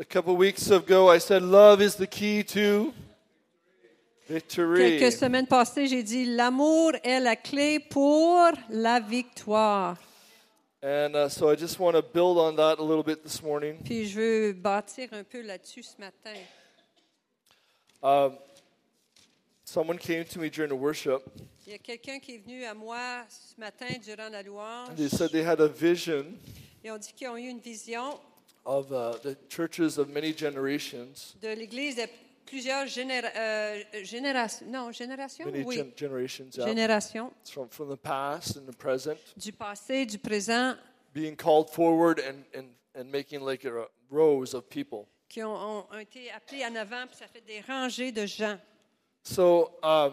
A couple weeks ago, I said love is the key to victory. Quelques semaines passées, j'ai dit l'amour est la clé pour la victoire. And so I just want to build on that a little bit this morning. Puis je veux bâtir un peu là-dessus ce matin. Someone came to me during the worship. Il y a quelqu'un qui est venu à moi ce matin durant la louange. They said they had a vision Ils ont dit qu'ils ont eu une vision of the churches of many generations. de l'Église de plusieurs générations. Non, générations? Many Oui. generations, yeah. Générations. It's from the past and the present, Du passé, du présent, being called forward and making like rows of people. qui ont été appelés en avant, puis ça fait des rangées de gens. So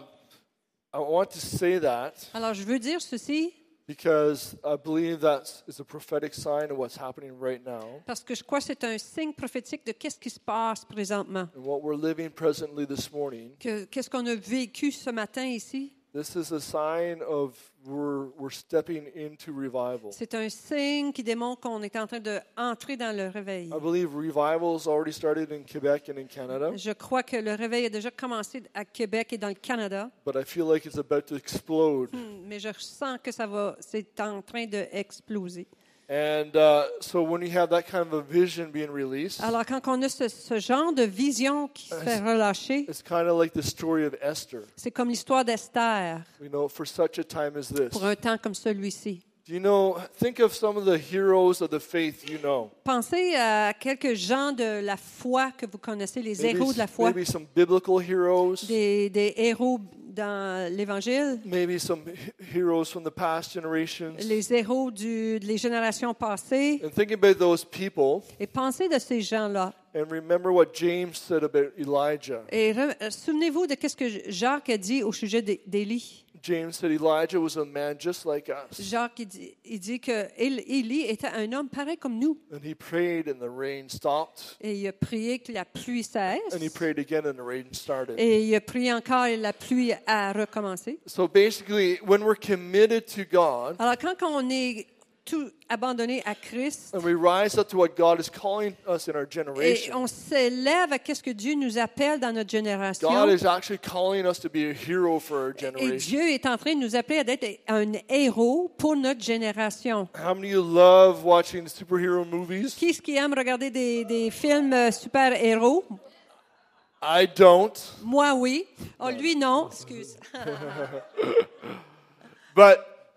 I want to say that Alors, je veux dire ceci because I believe that is a prophetic sign of what's happening right now parce que je crois que c'est un signe prophétique de qu'est-ce qui se passe présentement. and what we're living presently this morning. Qu'est-ce qu'on a vécu ce matin ici? This is a sign of we're stepping into revival. C'est un signe qui démontre qu'on est en train d'entrer dans le réveil. I believe revival has already started in Quebec and in Canada, Je crois que le réveil a déjà commencé à Québec et dans le Canada, but I feel like it's about to explode. mais je sens que c'est en train d'exploser. And so when you have that kind of a vision being released, Alors, quand on a ce genre de vision qui se fait relâcher, it's kind of like the story of Esther. c'est comme l'histoire d'Esther You know, for such a time as this. pour un temps comme celui-ci. Do you know, think of some of the heroes of the faith you know. Pensez à quelques gens de la foi que vous connaissez, les héros de la foi, Maybe some biblical heroes. des héros dans l'Évangile, Maybe some heroes from the past generations. les héros des générations passées, And think about those people et pensez de ces gens-là. and remember what James said about Elijah. Et souvenez-vous de ce que Jacques a dit au sujet d'Élie. James said Elijah was a man just like us. Jacques, il dit que Élie était un homme pareil comme nous. And he prayed and the rain stopped. Et il a prié que la pluie cesse. And he prayed again and the rain started. Et il a prié encore et la pluie a recommencé. So basically, when we're committed to God Alors, quand on est tout abandonné à Christ and we rise up to what God is calling us in our et generation, on s'élève à ce que Dieu nous appelle dans notre génération, God is actually calling us to be a hero for our et generation. Dieu est en train de nous appeler à être un héros pour notre génération. How many of you love watching superhero movies? Qui est-ce qui aime regarder des films super-héros? I don't. Moi, oui. Oh, lui, non. Excuse. But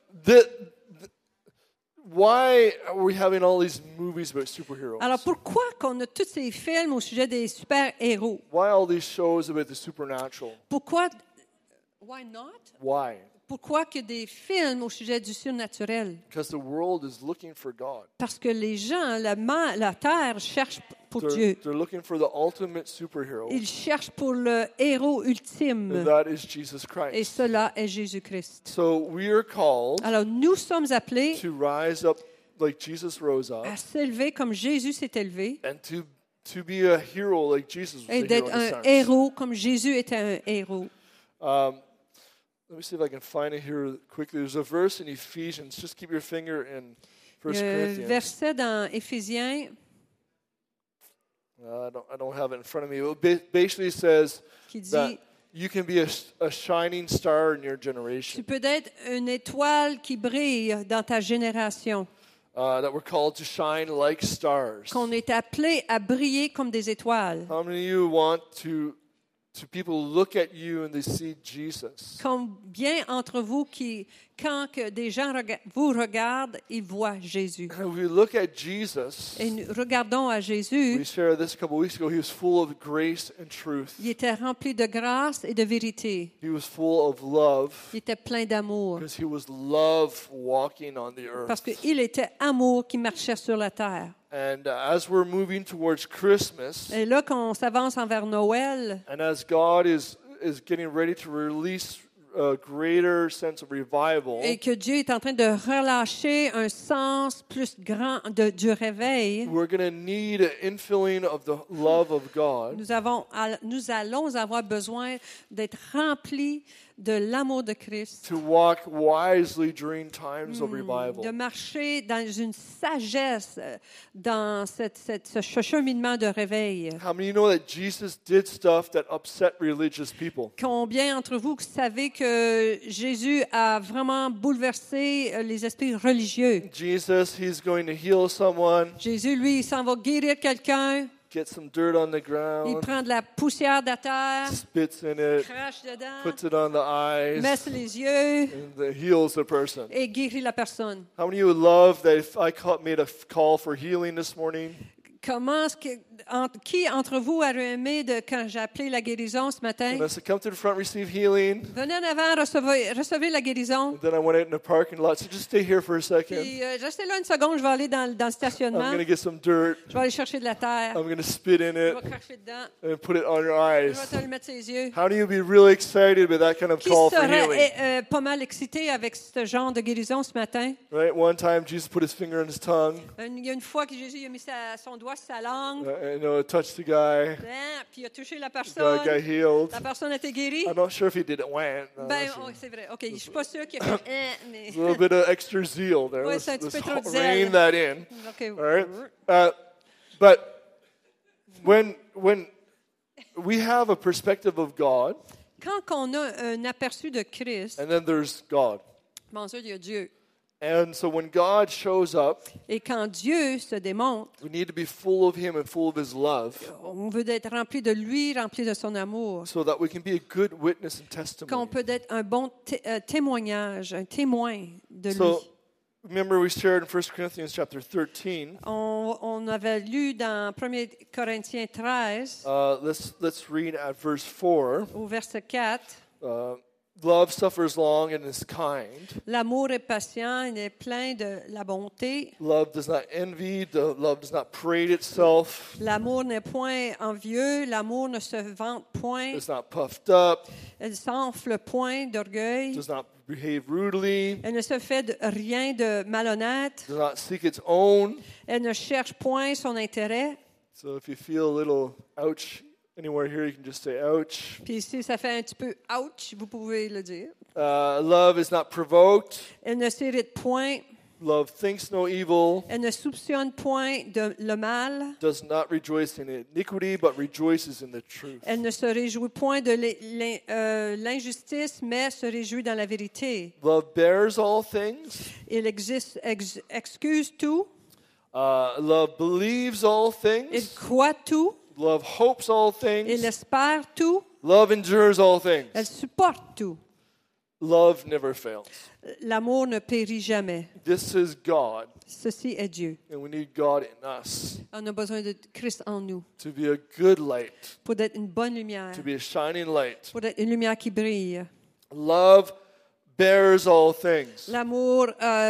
why are we having all these movies about superheroes? Alors, pourquoi qu'on a tous ces films au sujet des super-héros? Why all these shows about the supernatural? Pourquoi? Why not? Why? Pourquoi que des films au sujet du surnaturel? Because the world is looking for God. Parce que les gens, la terre, cherchent pour Dieu. They're looking for the ultimate superhero. Ils cherchent pour le héros And ultime. that is Jesus Et Christ. cela est Jésus-Christ. So we are called Alors, nous sommes appelés to rise up like Jesus rose up à s'élever comme Jésus s'est élevé and to be a hero like Jesus was a et hero d'être in a un sense. héros comme Jésus était un héros. Let me see if I can find it here quickly. There's a verse in Ephesians. Just keep your finger in 1 Il y a un Corinthians. verset dans Éphésiens I don't have it in front of me. It basically says qui dit that you can be a shining star in your tu generation. peux être une étoile qui brille dans ta génération, That we're called to shine like stars. qu'on est appelé à briller comme des étoiles. How many of you want to people look at you and they see Jesus? Combien entre vous qui, quand que des gens vous regardent, ils voient Jésus? And if we look at Jesus, Et nous regardons à we Jésus, shared this a couple weeks ago. He was full of grace and truth. il était rempli de grâce et de vérité. He was full of love Il était plein d'amour. because he was love walking on the Parce earth. qu'il était amour qui marchait sur la terre. And as we're moving towards Christmas, Et là, quand on s'avance envers Noël, and as God is getting ready to release a greater sense of revival, et que Dieu est en train de relâcher un sens plus grand du réveil, we're going to need an infilling of the love of God. nous allons avoir besoin d'être remplis de l'amour de Christ, to walk wisely during times of revival. de marcher dans une sagesse dans ce cheminement de réveil. How many know that Jesus did stuff that upset religious people? Combien d'entre vous savez que Jésus a vraiment bouleversé les esprits religieux? Jesus, he's going to heal someone, Jésus, lui, il s'en va guérir quelqu'un. get some dirt on the Il ground, prend de la poussière de la terre, spits in it, crache dedans, puts it on the eyes, met sur les yeux and heals the person. et guérit la personne. How many of you would love that if I made a call for healing this morning? Qui entre vous aurait aimé quand j'ai appelé la guérison ce matin? And I said, come to the front, receive healing. Venez en avant, recevez la guérison. And then I went out in the parking lot. So just stay here for a second. Puis, restez là une seconde, je vais aller dans le I'm stationnement. going to get some dirt. Je vais aller chercher de la terre. I'm going to spit in Je it vais cracher dedans. and put it on your Je eyes. vais te le mettre sur les yeux. How do you be really excited with that kind of Qui call for healing? serait pas mal excité avec ce genre de guérison ce matin? Right? One time, Jesus put his finger on his tongue. Il y a une fois que Jésus a mis son doigt sur sa langue, It touched the guy. puis il a touché la The personne. guy healed. La personne a été guérie. I'm not sure if he did it when. Ben, c'est vrai. OK, je suis pas sûre qu'il a fait mais... A little bit of extra zeal there. Ouais, Let's, c'est un petit let's peu trop de rein zèle. that in. OK. All right? But when we have a perspective of God, Quand on a un aperçu de Christ, and then there's God. bon, ça, il y a Dieu. And so when God shows up, Et quand Dieu se démontre, we need to be full of Him and full of His love on veut être rempli de lui, rempli de son amour. so that we can be a good witness and Qu'on testimony. peut être un bon témoignage, un témoin de lui. So remember we shared in 1 Corinthians chapter 13. On avait lu dans 1 Corinthiens 13, Let's read at verse 4. au verset 4. Love suffers long and is kind. L'amour est patient, il est plein de la bonté. Love does not envy. Love does not parade itself. L'amour n'est point envieux, l'amour ne se vante point, Is not puffed up. elle s'enfle point d'orgueil, Does not behave rudely. elle ne se fait rien de malhonnête, Does not seek its own. elle ne cherche point son intérêt. So if you feel a little ouch anywhere here, you can just say ouch. Puis si ça fait un petit peu ouch, vous pouvez le dire. Love is not provoked. Elle ne s'irrite point, Love thinks no evil. elle ne soupçonne point de le mal, Does not rejoice in iniquity, but rejoices in the truth. elle ne se réjouit point de l'injustice, mais se réjouit dans la vérité. Love bears all things. Elle excuse tout, Love believes all elle things. croit tout, Love hopes all elle things. espère tout, Love endures all elle things. supporte tout. Love never fails. L'amour ne périt jamais. This is God, Ceci est Dieu. and we need God in us On a besoin de Christ en nous to be a good light, pour être une bonne lumière, to be a shining light. pour être une lumière qui brille. Love bears all things. L'amour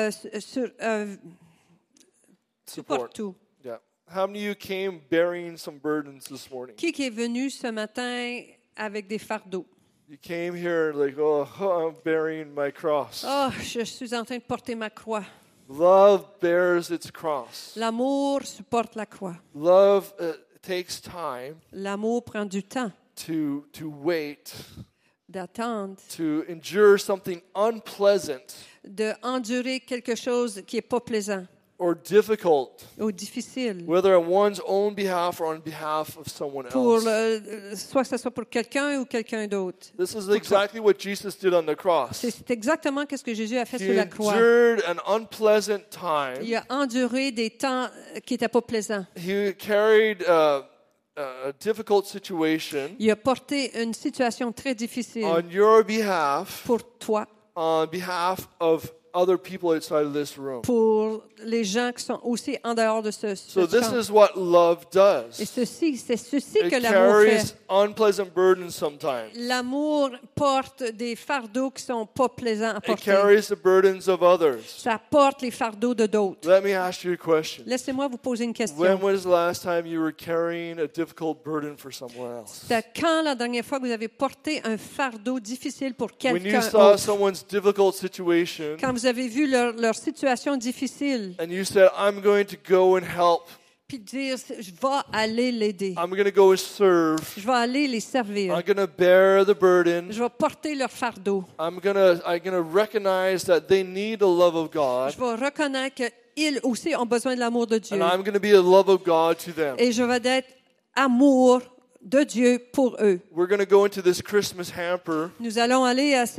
Support. supporte tout. Yeah. How many of you came bearing some burdens this morning? Qui est venu ce matin avec des fardeaux? You came here like, oh, I'm bearing my cross. Oh, je suis en train de porter ma croix. Love bears its cross. L'amour supporte la croix. Love takes time L'amour prend du temps to wait, d'attendre, to endure something unpleasant d'endurer quelque chose qui n'est pas plaisant or difficult, ou difficile. whether on one's own behalf or on behalf of someone Pour else. soit que ce soit pour quelqu'un ou quelqu'un d'autre. This is exactly what Jesus did on the cross. C'est exactement ce que Jésus a fait He sur la croix. endured an unpleasant time. Il a enduré des temps qui n'étaient pas plaisants. He carried a difficult situation Il a porté une situation très difficile on your behalf, pour toi, on behalf of other people outside of this room. pour les gens qui sont aussi en dehors de ce So this camp. is what love does. Et c'est ceci que It l'amour carries fait. unpleasant burdens sometimes. L'amour porte des fardeaux qui sont pas plaisants à It porter. carries the burdens of others. Ça porte les fardeaux de d'autres. Let me ask you a question. Laissez-moi vous poser une When question. was the last time you were carrying a difficult burden for someone else? C'est quand la dernière fois que vous avez porté un fardeau difficile pour When you quelqu'un saw autre? someone's difficult situation Quand vous avez vu leur situation difficile and you said, I'm going to go and help. puis dire, je vais aller l'aider. I'm going to go serve. Je vais aller les servir. I'm going to bear the burden. Je vais porter leur fardeau. I'm going to recognize that they need the love of God. Je vais reconnaître qu'ils aussi ont besoin de l'amour de Dieu. And I'm going to be a love of God to them. Et je vais être amour de Dieu pour eux. We're going to go into this Christmas hamper. Nous allons aller à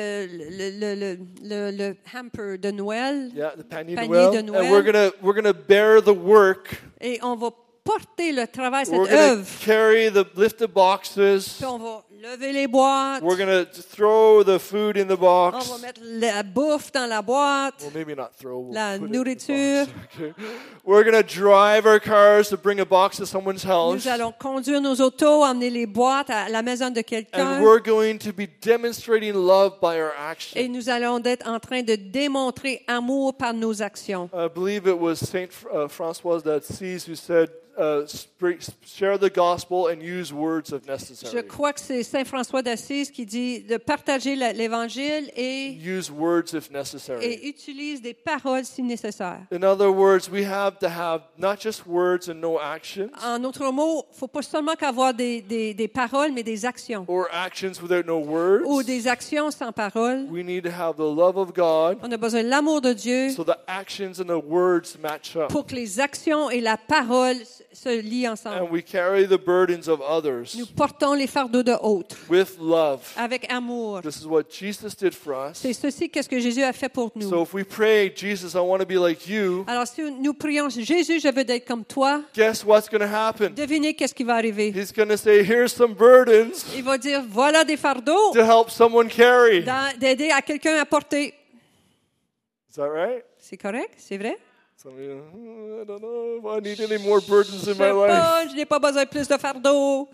le hamper de Noël. Yeah, the panier Panier de de Noël. Noël. And we're going to bear the work. Et on va porter le travail, We're cette going œuvre. to carry the lifted boxes. Puis on va lever les boîtes. We're going to throw the food in the On box. va mettre la bouffe dans la boîte. Well, maybe not throw. We'll La put it in the nourriture. box. Okay. We're going to drive our cars to bring a box to someone's house. Nous allons conduire nos autos, emmener les boîtes à la maison de quelqu'un. And we're going to be demonstrating love by our Et action. nous allons être en train de démontrer amour par nos actions. I believe it was Saint Francois d'Assise who said, share the gospel and use words if Je necessary. crois que c'est Saint François d'Assise qui dit de partager l'Évangile et Use words if necessary. utilise des paroles si nécessaire. In other words, we have to have not just words and no actions, En d'autres mots, il ne faut pas seulement qu'avoir des paroles, mais des actions. or actions without no words. Ou des actions sans paroles. We need to have the love of God On a besoin de l'amour de Dieu so the actions and the words match up. pour que les actions et la parole se lient ensemble. And we carry the burdens of others Nous portons les fardeaux de autres with love. avec amour. This is what Jesus did for us. C'est ceci qu'est-ce que Jésus a fait pour nous. So if we pray, Jesus, I want to be like you, Alors si nous prions, Jésus, je veux être comme toi, guess what's going to happen? devinez qu'est-ce qui va arriver. He's going to say, here's some burdens Il va dire, voilà des fardeaux to help someone carry. d'aider à quelqu'un à porter. Is that right? C'est correct? C'est vrai? Some of you, I don't know if I need any more burdens Je in sais my life. pas, je n'ai pas besoin de plus de fardeaux.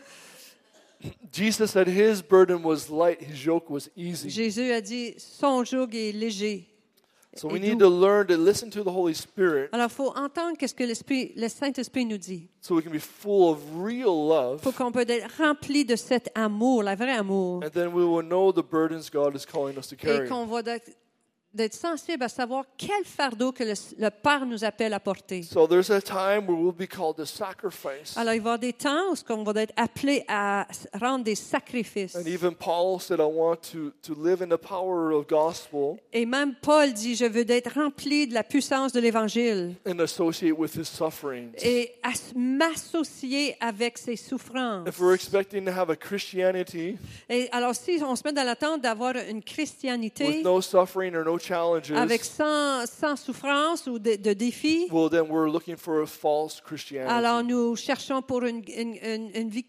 Jesus said his burden was light, his yoke was easy. Jésus a dit, son joug est léger. So et we doux. need to learn to listen to the Holy Spirit Alors, il faut entendre qu'est-ce que le Saint-Esprit nous dit. so we can be full of real love. Il faut qu'on peut être rempli de cet amour, le vrai amour. And then we will know the burdens God is calling us to Et carry. qu'on va d'être sensible à savoir quel fardeau que le Père nous appelle à porter. So there's a time where we'll be called to sacrifice. Alors, il va y avoir des temps où on va être appelé à rendre des sacrifices. And even Paul said, I want to live in the power of gospel Et même Paul dit, je veux être rempli de la puissance de l'Évangile and associate with his sufferings. et à m'associer avec ses souffrances. If we're expecting to have a Christianity Et alors, si on se met dans l'attente d'avoir une chrétienté with no suffering or no challenges, avec sans souffrance ou de défis, well, then we're looking for a false Christianity. alors nous cherchons pour une vie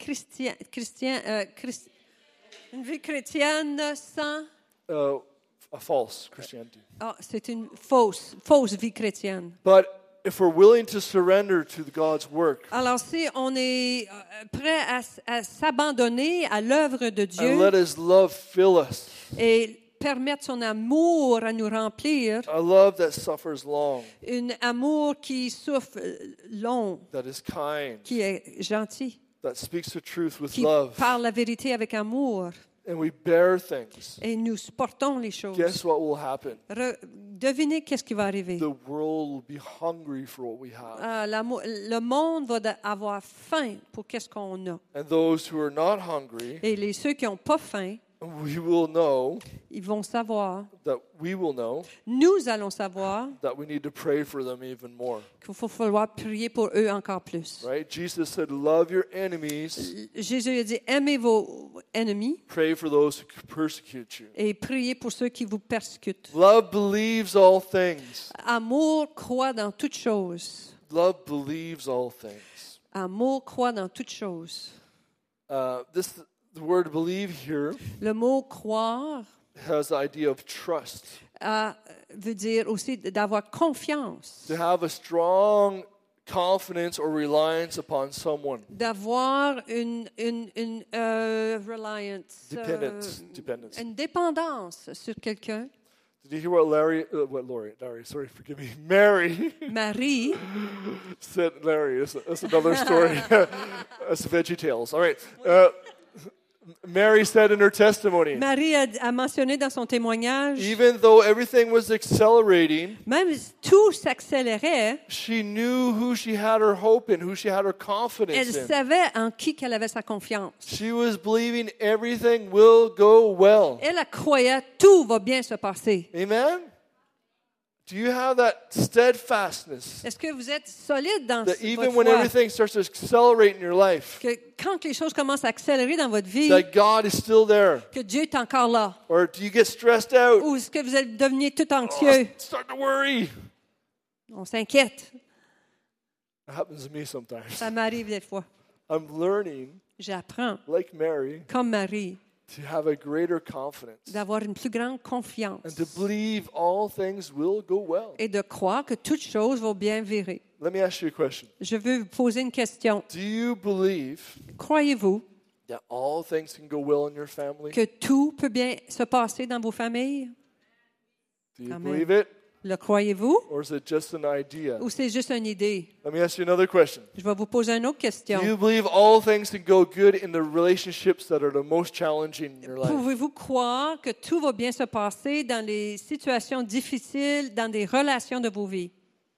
une vie chrétienne sans... A false Christianity. Ah, c'est une fausse vie chrétienne. But if we're willing to surrender to God's work Alors, si on est prêt à s'abandonner à l'œuvre de and Dieu let His love fill us, et permettre son amour à nous remplir, a love that suffers long, un amour qui souffre long, that is kind, qui est gentil, that speaks the truth with qui love, parle la vérité avec amour, and we bear things, et nous supportons les choses. guess what will happen? Devinez qu'est-ce qui va arriver. The world will be hungry for what we have. Le monde va avoir faim pour qu'est-ce qu'on a. And those who are not hungry, Et ceux qui n'ont pas faim, we will know ils vont savoir, nous allons savoir that we need to pray for them even more. qu'il va falloir prier pour eux encore plus. Right? Jesus said, love your enemies, Jésus a dit, aimez vos ennemis pray for those who persecute you. et priez pour ceux qui vous persécutent. Love believes all things. Amour croit dans toutes choses. Love believes all things. Amour croit dans toutes choses. The word believe here Le mot croire has the idea of trust. Veut dire aussi d'avoir confiance. To have a strong confidence or reliance upon someone. D'avoir une reliance, Dependence. une dépendance sur quelqu'un. Did you hear what Larry, sorry, forgive me, Mary Marie, said? Larry, that's another story. That's Veggie Tales. All right. Mary said in her testimony, Marie a mentionné dans son témoignage, even though everything was accelerating, même si tout s'accélérait, she knew who she had her hope in, who she had her elle confidence in. savait en qui qu'elle avait sa confiance. She was believing everything will go well. Elle croyait tout va bien se passer. Amen? Do you have that steadfastness Est-ce que vous êtes solide dans that votre even when foi? everything starts to accelerate in your life, Que quand les choses commencent à accélérer dans votre vie, that God is still there? que Dieu est encore là? Or do you get stressed out? Ou est-ce que vous êtes devenu tout Oh, anxieux? start to worry. On s'inquiète. It happens to me sometimes. Ça m'arrive des fois. I'm learning, J'apprends, like Mary, comme Marie, to have a greater confidence d'avoir une plus grande confiance and to believe all things will go well. et de croire que toutes choses vont bien virer. Let me ask you a question. Je veux vous poser une question. Do you believe Croyez-vous that all things can go well in your family? que tout peut bien se passer dans vos familles? Do you Amen. believe it? Le croyez-vous Or is it just an idea? ou c'est juste une idée? Let me ask you another question. Je vais vous poser une autre question. Do you believe all things can go good in the relationships that are the most challenging in your life? Pouvez-vous croire que tout va bien se passer dans les situations difficiles, dans des relations de vos vies?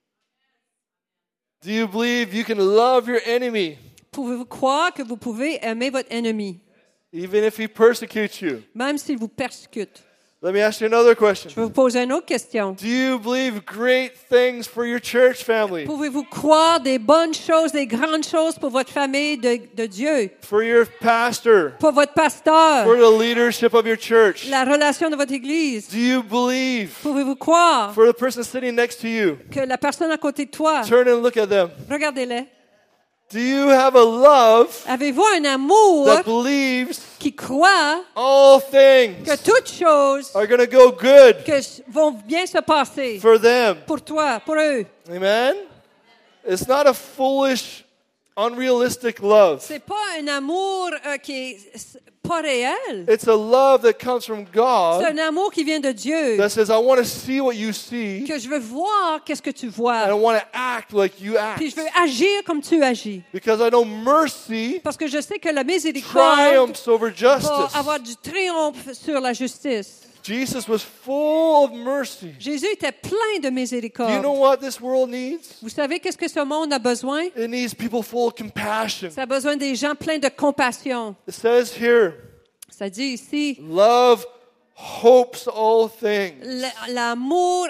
Do you believe you can love your enemy Pouvez-vous croire que vous pouvez aimer votre ennemi, even if he persecutes you? même s'il vous persécute? Let me ask you another question. Je vais vous poser une autre question. Do you believe great things for your church family? Pouvez-vous croire des bonnes choses, des grandes choses pour votre famille de Dieu, For your pastor? pour votre pasteur, For the leadership of your church? la relation de votre Église? Do you believe Pouvez-vous croire for the person sitting next to you? que la personne à côté de toi, Turn and look at them. regardez-les, Do you have a love avez-vous un amour that believes qui croit all things que toutes choses are going to go good vont bien se passer for them? pour toi, pour eux? Amen? It's not a foolish, unrealistic love. C'est pas un amour qui est pas réel. It's a love that comes from C'est God un amour qui vient de Dieu. that says, I want to see what you see, Que je veux voir qu'est-ce que tu and I vois. want to act like you act. Puis je veux agir comme tu agis. Because I know mercy Parce que je sais que la miséricorde triumphs over va justice. avoir du triomphe sur la justice. Jesus was full of mercy. Jésus était plein de Do you know miséricorde. what this world needs? Vous savez qu'est-ce que ce monde a besoin? It needs people full of compassion. Ça a besoin des gens pleins de compassion. It says here, Ça dit ici, love hopes all things. l'amour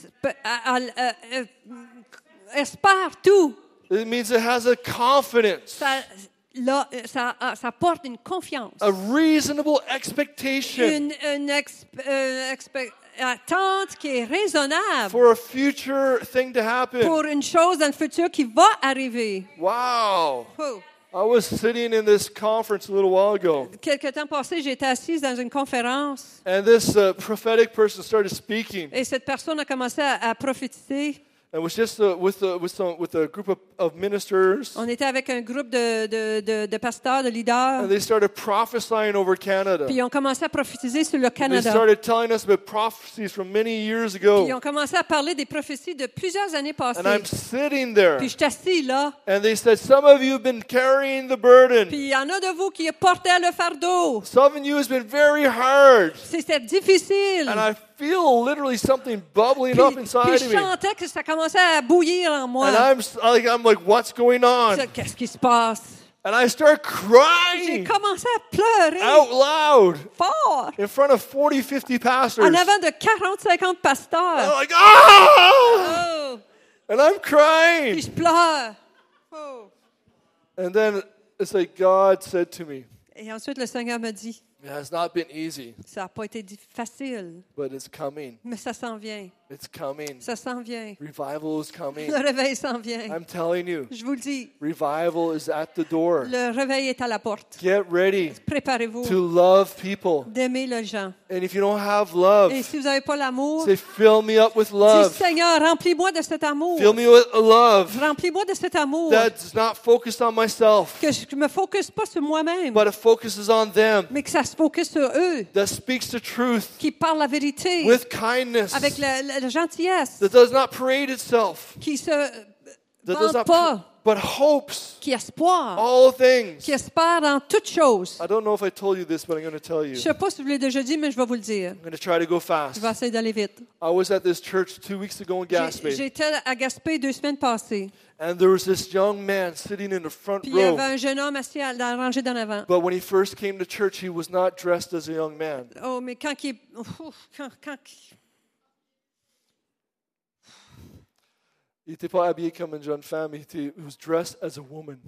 espère tout. It means it has a confidence, Ça porte une confiance, a reasonable expectation une attente qui est raisonnable for a future thing to happen. pour une chose dans le futur qui va arriver. Wow. Oh. I was sitting in this conference a little while ago, Quelque temps passé, j'étais assise dans une conférence and this prophetic person started speaking. et cette personne a commencé à prophétiser. And was just with a group of ministers, On était avec un groupe de pasteurs, de leaders, and they started prophesying over Canada. puis ils ont commencé à prophétiser sur le They Canada. started telling us about prophecies from many years Puis ils ago. ont commencé à parler des prophéties de plusieurs années passées. And I'm sitting there, Puis je suis assis là. and they said, some of you have been carrying the burden. Puis il y en a de vous qui portaient le fardeau. Some of you has been very hard. C'était difficile. And I feel literally something bubbling Puis, up puis inside je of me. sentais que ça commençait à bouillir en moi. And I'm like, what's going on? Qu'est-ce qui se passe? And I start J'ai crying commencé à pleurer out loud fort in front of 40, 50 pastors. en avant de 40-50 I'm pasteurs. like, ah! Oh! And I'm Puis crying. je pleure. Oh! And then it's like God said to me, Et ensuite, le Seigneur me dit, it has not been easy, ça n'a pas été facile, but it's coming. mais ça s'en vient. It's coming. Ça s'en vient. Revival is coming. Le réveil s'en vient. I'm telling you, Je vous le dis, revival is at the door. le réveil est à la porte. Get ready Préparez-vous to love people. d'aimer les gens. And if you don't have love, Et si vous n'avez pas l'amour, say, fill me up with dis, love. Seigneur, remplis-moi de cet amour. Fill me with love Remplis-moi de cet amour. that's not focused on myself, Que je ne me focus pas sur moi-même, but it focuses on them, mais que ça se focus sur eux, that speaks the truth qui parlent la vérité with kindness, avec la gentillesse, that does not parade itself, qui se vante pas, but hopes qui espoir, all things. qui espère dans toutes choses. I don't know if I told you this, but I'm going to tell Je you. ne sais pas si vous l'avez déjà dit, mais je vais vous le dire. I'm going to try to go Je fast. vais essayer d'aller vite. I was at this church 2 weeks ago in Gaspé, J'étais à Gaspé 2 semaines passées. and there was this young man sitting in the front Puis il y avait row. un jeune homme assis dans la rangée d'en avant. But when he first came to church, he was not dressed as a young man. Oh, mais quand il est... Il n'était pas habillé comme une jeune femme, he was dressed as a woman.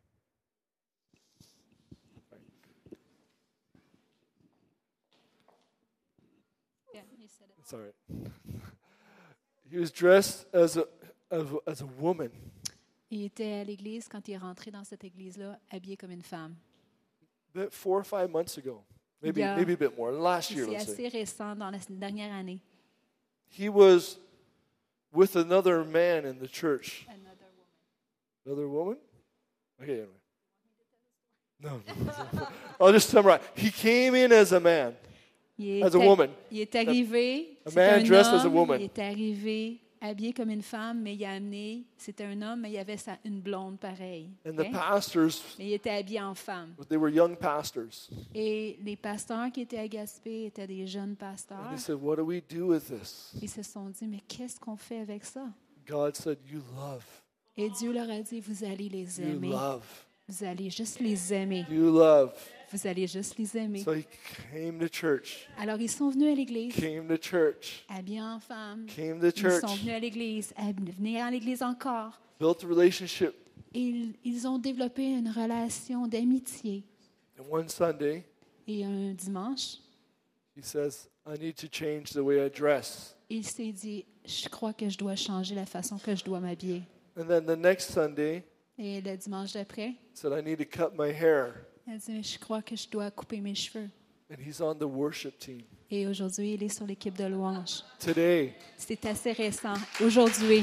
It's all right. He was dressed as a woman. Il était à l'église quand il est rentré dans cette église-là, habillé comme une femme. About 4 or 5 months ago, maybe Yeah. maybe a bit more. Last year, C'est let's say. assez récent dans la dernière année. He was with another man in the church. Another woman? Okay, anyway. No. I'll just summarize. He came in as a man. As a woman. Il est arrivé, A c'était man un dressed as a homme, woman. il est arrivé habillé comme une femme, mais il a amené, c'était un homme, mais il avait une blonde pareille. And OK? the pastors, Mais il était habillé en femme. they were young pastors. Et les pasteurs qui étaient à Gaspé étaient des jeunes And pasteurs. he said, "What do we do with this?" Ils se sont dit, mais qu'est-ce qu'on fait avec ça? God said, "You love. Et Dieu leur a dit, vous allez les You aimer. love. Vous allez juste les aimer. You love." Vous allez juste les aimer. So he came to church. Alors, ils sont venus à l'église, Came to church. habillés en femme. Came to Ils church. sont venus à l'église, venir à l'église encore. Built a relationship. Ils ont développé une relation d'amitié. And one Sunday, Et un dimanche, he says, "I need to change the way I dress." il s'est dit, je crois que je dois changer la façon que je dois m'habiller. And then the next Sunday, Et le dimanche d'après, he said, "I need to cut my hair." il a dit, je crois que je dois couper mes cheveux. And he's on the worship team. Et aujourd'hui, il est sur l'équipe de louange. Today, C'est assez récent. Aujourd'hui.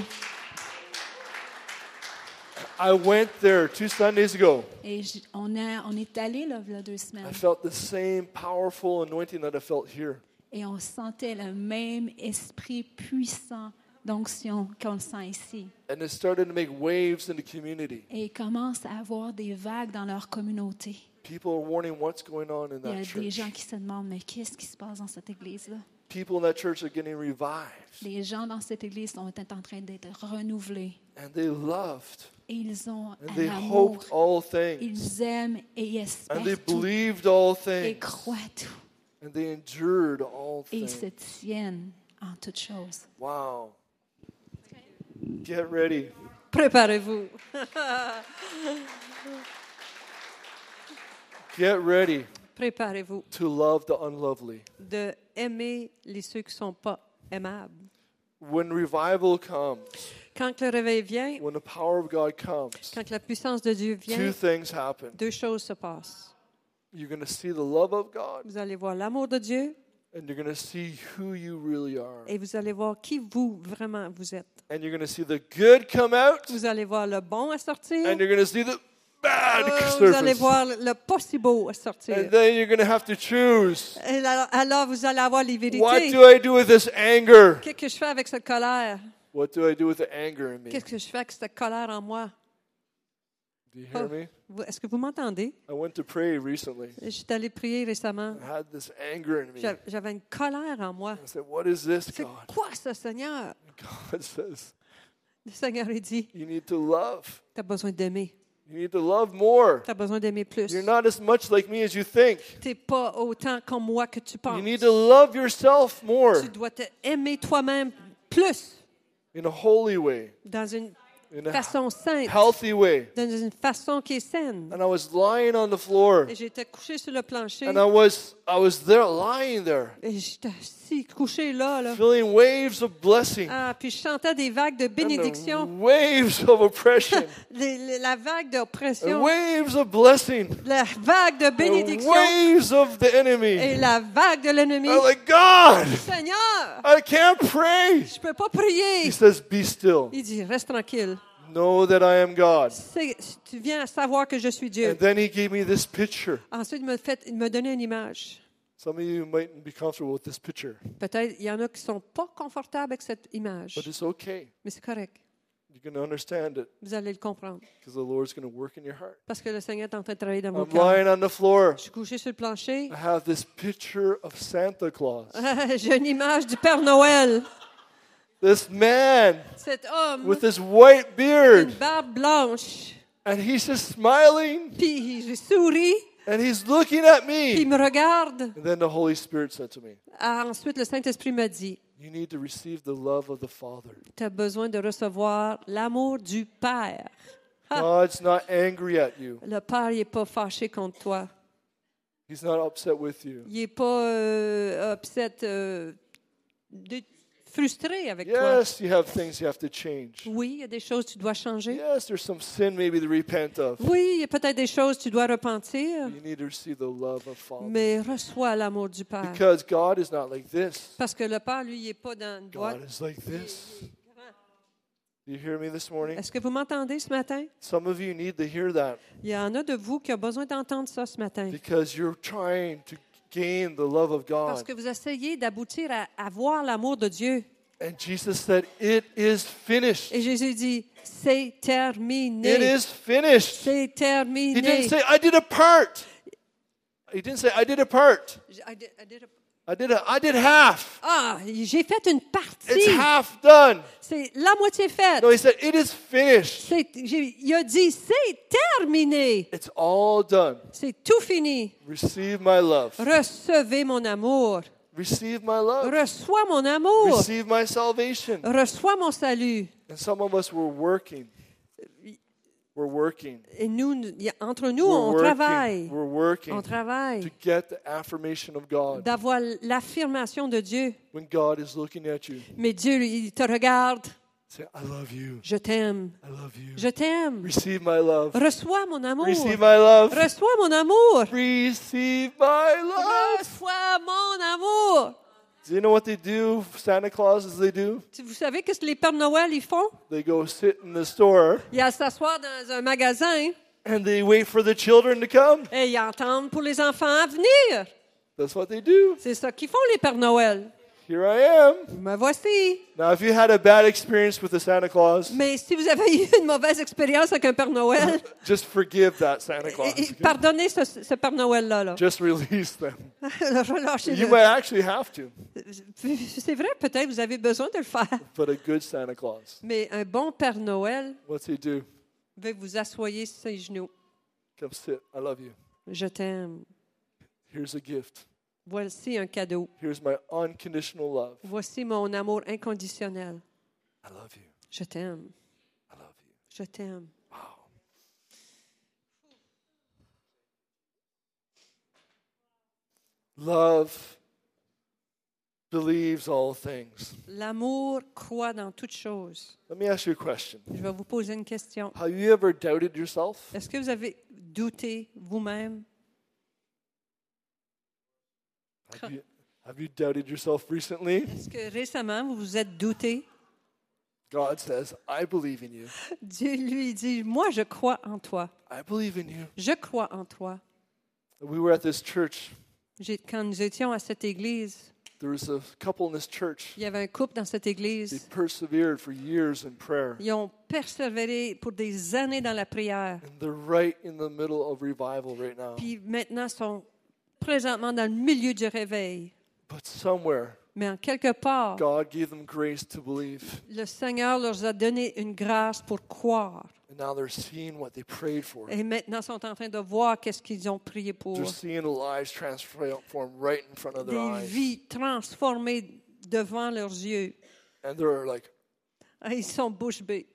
I went there 2 Sundays ago. Et on est allé là, il y a 2 I semaines. felt the same powerful anointing that I felt here. Et on sentait le même esprit puissant d'onction qu'on le sent ici. And it started to make waves in the community. Et ils commencent à avoir des vagues dans leur communauté. People are wondering what's going on in Il y that a des church. gens qui se demandent, mais qu'est-ce qui se passe dans cette église-là? People in that church are getting revived. Les gens dans cette église sont en train d'être renouvelés. And they loved. Et ils ont And un they amour. hoped all things. Ils aiment et ils And they espèrent tout. believed all Et things. croient tout. And they endured all Et ils se things. tiennent en toutes choses. Wow. Get ready. Préparez-vous. Get ready Préparez-vous to love the unlovely. de aimer ceux qui ne sont pas aimables. When revival comes, Quand le réveil vient, when the power of God comes, quand la puissance de Dieu two vient, things happen. 2 choses se passent. You're going to see the love of God, Vous allez voir l'amour de Dieu and you're going to see who you really are. et vous allez voir qui vous, vraiment, vous êtes. And you're going to see the good come out, Vous allez voir le bon à sortir. and you're going to see the bad Vous allez surface. voir le pas si beau à sortir. And then you're going to have to choose. Et alors, vous allez avoir les What vérités. do I do with this anger? Qu'est-ce que je fais avec cette colère? What do I do with the anger in me? Qu'est-ce que je fais avec cette colère en moi? Do you hear me? Est-ce que vous m'entendez? I went to pray recently. Je suis allée prier récemment. I had this anger in me. J'avais une colère en moi. I said, "What is this, C'est God?" quoi ça, Seigneur? God says, Le Seigneur il dit, "You need to love. tu as besoin d'aimer. You need to love more. Tu as besoin d'aimer plus. You're not as much like me as you think. Tu n'es pas autant comme moi que tu penses. You need to love yourself more Tu dois te aimer toi-même plus, in a holy way, dans une in a façon sainte, healthy way." dans une façon qui est saine. And I was lying on the floor, Et j'étais couché sur le plancher. and I was there, lying there, Et j'étais assis, couché là. feeling waves of blessing Ah, puis je chantais des vagues de and the bénédiction. waves of oppression, La vague the d'oppression, waves of blessing, la vague de the bénédiction waves of the et enemy. la vague de l'ennemi. I'm like, "God, Seigneur, I can't pray." je peux pas prier. He says, "Be still. Il dit, reste tranquille. Know that I am God." Tu viens à savoir que je suis Dieu. And then he gave me this picture. Ensuite, il m'a donné une image. Some of you mightn't be comfortable with this picture, Peut-être il y en a qui ne sont pas confortables avec cette image. but it's okay. Mais c'est correct. You're going to understand it Vous allez le comprendre. because the Lord's going to work in your heart. Parce que le Seigneur est en train de travailler dans vos I'm cœurs. lying on the floor. Je suis couché sur le plancher. I have this picture of Santa Claus. J'ai une image du Père Noël. This man Cet homme, with this white une beard. barbe blanche, And he's just smiling. puis il sourit, And he's looking at puis il me. me regarde. And then the Holy Spirit said to me, Ensuite, le Saint-Esprit me dit, you need to receive the love of the Father. tu as besoin de recevoir l'amour du Père. Ah, God's not angry at you. le Père, il n'est pas fâché contre toi. He's not upset with you. Il n'est pas upset, frustré avec toi. Yes, you have things you have to change. Oui, il y a des choses que tu dois changer. Yes, there's some sin maybe to repent of. Oui, il y a peut-être des choses que tu dois repentir. You need to receive the love of Father. Mais reçois l'amour du Père. Because God is not like this. Parce que le Père, lui, il n'est pas dans une boîte. God is like this. Do you hear me this morning? Est-ce que vous m'entendez ce matin? Some of you need to hear that Il y en a de vous qui ont besoin d'entendre ça ce matin. because you're trying to gain the love of Parce God. que vous essayez d'aboutir à avoir l'amour de Dieu. And Jesus said, it is finished. Et Jésus dit, c'est It terminé. is finished. C'est He terminé. didn't say, I did a part. He didn't say, I did a part. I did half. Ah, j'ai fait une It's partie. half done. C'est la moitié faite. No, he said, it is finished. Il a dit, c'est terminé. It's all done. C'est tout fini. Receive my love. Recevez mon amour. Receive my love. Reçois mon amour. Receive my salvation. Reçois mon salut. And some of us were working. We're working. Et nous, entre nous, on travaille. We're working On to travaille. get the affirmation of God. D'avoir l'affirmation de Dieu. When God is looking at you, Mais Dieu, il te regarde. say, I love you. Je t'aime. I love you. Je t'aime. Receive my love. Reçois mon amour. Receive my love. Reçois mon amour. Receive my love. Reçois mon amour. Do you know what they do? Santa Clauses, they do? Vous savez qu'est-ce que les Pères Noël ils font? They go sit in the store Ils s'assoient dans un magasin and they wait for the children to come. et ils attendent pour les enfants à venir. That's what they do. C'est ça qu'ils font les Pères Noël. Here I am. Me voici. Now, if you had a bad experience with the Santa Claus, Mais si vous avez eu une mauvaise expérience avec un Père Noël, just forgive that Santa Claus. et pardonnez ce Père Noël-là. Là. Just release them. Relâchez-le. You might actually have to, C'est vrai, peut-être vous avez besoin de le faire. but a good Santa Claus. Mais un bon Père Noël What's he do? veut que vous assoyez sur ses genoux. Come sit. I love you. Je t'aime. Here's a gift. Voici un cadeau. Here's my unconditional love. Voici mon amour inconditionnel. I love you. Je t'aime. I love you. Je t'aime. Wow. Love believes all things. L'amour croit dans toutes choses. Let me ask you a question. Je vais vous poser une question. Have you ever doubted yourself? Est-ce que vous avez douté vous-même? Have you doubted yourself recently? Est-ce que récemment, vous vous êtes douté? God says, I believe in you. Dieu lui dit, moi, je crois en toi. I believe in you. Je crois en toi. We were at this church. Quand nous étions à cette église, There was a couple in this church. il y avait un couple dans cette They église. persevered for years in prayer. Ils ont persévéré pour des années dans la prière. And they're right in the middle of revival right now. Puis maintenant, sont présentement dans le milieu du réveil. But somewhere, Mais en quelque part, God gave them grace to believe. le Seigneur leur a donné une grâce pour croire. And now they're seeing what they prayed for. Et maintenant, ils sont en train de voir qu'est-ce qu'ils ont prié pour. They're seeing lives transformed right in front of their Des eyes. vies transformées devant leurs yeux. And they're like, Ils sont bouche bée.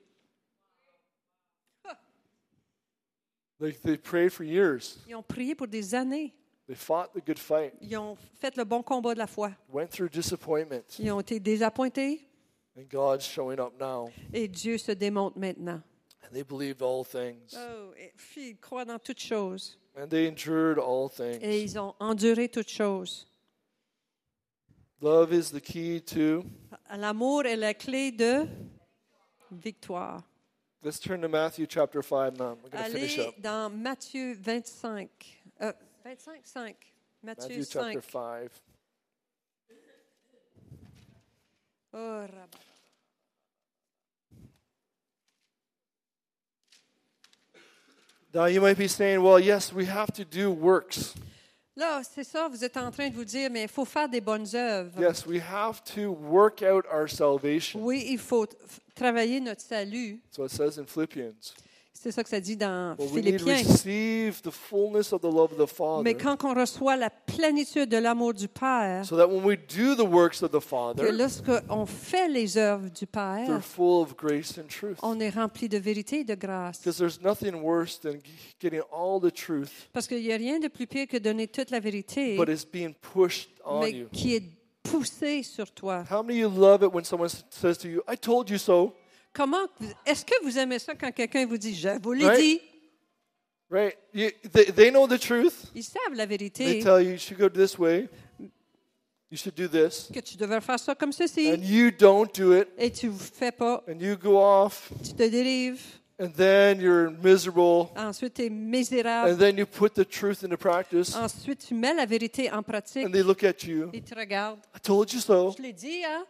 they prayed for years. Ils ont prié pour des années. They fought the good fight, Ils ont fait le bon combat de la foi. went through disappointment. Ils ont été désappointés And God's showing up now. et Dieu se démontre maintenant. And they believed all things. Oh, et puis ils croient dans toutes choses. And they endured all Et things. ils ont enduré toutes choses. Love is the key to. L'amour est la clé de victoire. Let's turn to Matthew chapter 5 now. We're going to finish Allez up. dans Matthieu 25. 25, 5. Matthieu Matthew 5. chapter 5. Oh, rabat. Now you might be saying, well, yes, we have to do works. Là, c'est ça, vous êtes en train de vous dire, mais il faut faire des bonnes œuvres. Yes, we have to work out our salvation. Oui, il faut travailler notre salut. So it says in Philippians. C'est ça que ça dit dans Well, we need to Philippiens. receive the fullness of the love of the Father. Mais quand on reçoit la plénitude de l'amour du Père, So that when we do the works of the que Father, lorsqu'on fait les œuvres du they're Père, full of grace and truth. on est rempli de vérité et de grâce. Because there's nothing worse than getting all the truth, Parce qu'il n'y a rien de plus pire que donner toute la vérité, but it's being pushed on mais you. qui est poussé sur toi. How many of you love it when someone says to you, I told you so? Est-ce que vous aimez ça quand quelqu'un vous dit, je vous l'ai Right? dit? Right? They know the truth. Ils savent la They vérité, tell you should go this way. You should do this. que tu devrais faire ça comme ceci, And you don't do it. et tu ne fais pas, And you go off. tu te dérives, And then you're miserable. ensuite tu es misérable, And then you put the truth into practice. ensuite tu mets la vérité en pratique, And they look at you. et tu regardes. I told you so. Je l'ai dit, hein?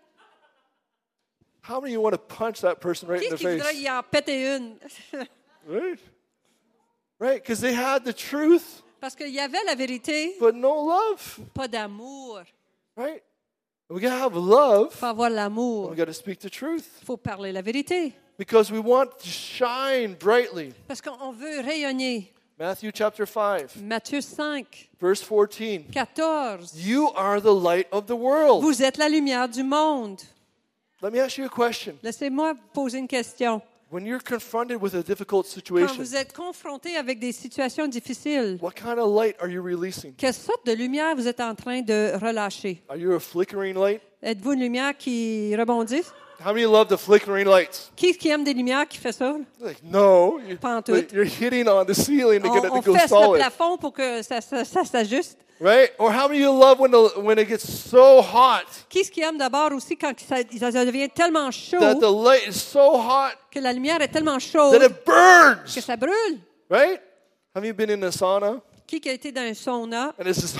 How many of you want to punch that person right in Qui the qui voudrait face? y en péter une? Right? Right? Because they had the truth, Parce qu'il y avait la vérité, but no love. pas d'amour. Right? We got to have love. Il faut avoir l'amour. We got to speak the truth. Il faut parler la vérité. Because we want to shine brightly. Parce qu'on veut rayonner. Matthew chapter 5, Matthieu 5, verse 14. 14. You are the light of the world. Vous êtes la lumière du monde. Let me ask you a question. Laissez-moi poser une question. When you're confronted with a difficult Quand situation, vous êtes confronté avec des situations difficiles, what kind of light are you releasing? quelle sorte de lumière vous êtes en train de relâcher? Are you a flickering light? Êtes-vous une lumière qui rebondit? How many love the flickering lights? Qui aime des lumières qui fait ça? Like, no. Pas en tout. You're hitting on the ceiling to get it On to go fesse le solid. plafond pour que ça s'ajuste. Right? Or how many of you love when it gets so hot Qui aime d'abord aussi quand ça devient tellement chaud, that the light is so hot que la lumière est tellement that chaude it burns? que ça brûle? Right? Have you been in a sauna Qui a été dans un sauna? and it's just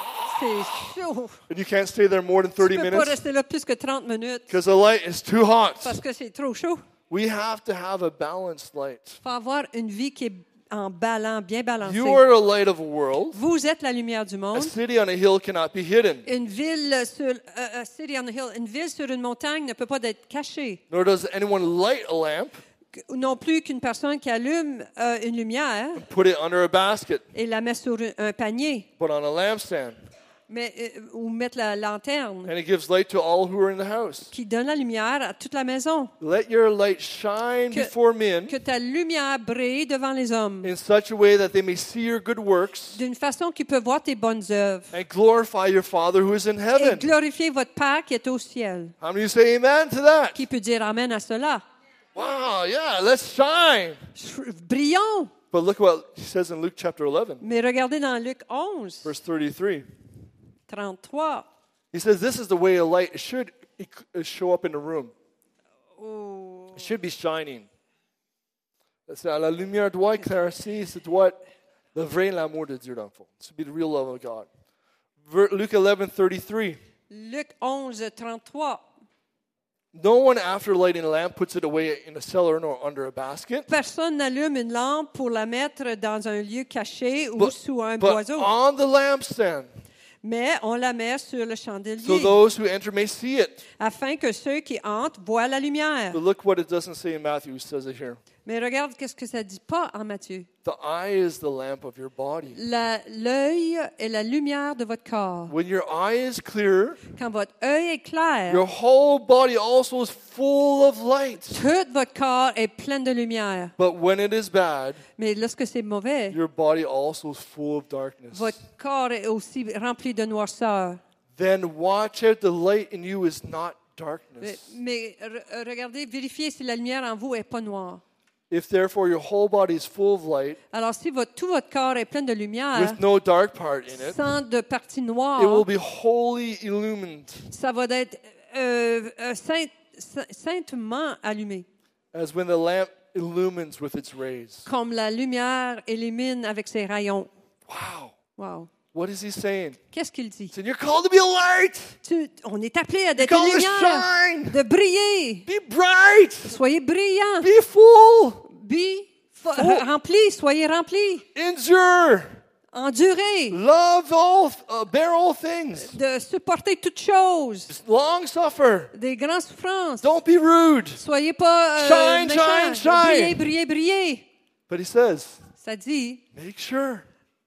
C'est chaud. and you can't stay there more than Tu 30 ne peux pas minutes rester là plus que 30 minutes because the light is too hot? parce que c'est trop chaud. We have to have a balanced light. Il faut avoir une vie qui est bien balancée. You are the light of a world. Vous êtes la lumière du A monde. city on a hill cannot be hidden, Une ville sur city on a hill, une ville sur une montagne ne peut pas être cachée. nor does anyone light a lamp Non plus qu'une personne qui allume une lumière and put it under a basket, et la met sur un panier, but on a lampstand. ou mettre la lanterne And it gives light to all who are in the house. qui donne la lumière à toute la maison. Let your light shine Que- before men Que ta lumière brille devant les hommes in such a way that they may see your good works d'une façon qu'ils peuvent voir tes bonnes œuvres and glorify your Father who is in et heaven. glorifier votre Père qui est au ciel. How many of you say amen to that? Qui peut dire amen à cela? Wow, yeah, let's shine. Brillons! But look what he says in Luke chapter 11, Mais regardez dans Luc 11, verse 33. 33. He says, this is the way a light should show up in the room. Oh. It should be shining. C'est la lumière doit éclaircir, ça doit être le vrai l'amour de Dieu dans le fond. It should be the real love of God. Luke 11:33. Luc 11, 33. No one after lighting a lamp puts it away in a cellar nor under a basket, Personne n'allume une lampe pour la mettre dans un lieu caché ou but, sous un but boiseau, on the lampstand, mais on la met sur le so chandelier those who enter may see it. afin que ceux qui entrent voient la lumière. But look what it doesn't say in Matthew, it says it here. Mais regarde qu'est-ce que ça dit pas en Matthieu. The eye is the lamp of your body. L'œil est la lumière de votre corps. When your eye is clear, Quand votre œil est clair, your whole body also is full of light. tout votre corps est plein de lumière. But when it is bad, Mais lorsque c'est mauvais, your body also is full of darkness. votre corps est aussi rempli de noirceur. Then watch out, the light in you is not darkness. Mais regardez, vérifiez si la lumière en vous est pas noire. If therefore your whole body is full of light, Alors si tout votre corps est plein de lumière, with no dark part in it, sans de partie it will noire, be wholly illumined, ça va être saintement allumé, as when the lamp illumines with its rays. comme la lumière illumine avec ses rayons. Wow. Wow. What is he saying? Qu'est-ce qu'il dit? He said, you're called to be a light. On est appelé à You're être called to lumière, shine. de briller. Be bright. Soyez brillants. Be full. Be Remplis, soyez remplis. Endure. Endurez. Love all, bear all things. De supporter toutes choses. Long suffer. Des grandes souffrances. Don't be rude. Soyez pas Shine, méchants. shine, shine. Brillez, brillez, brillez. But he says, Ça dit, make sure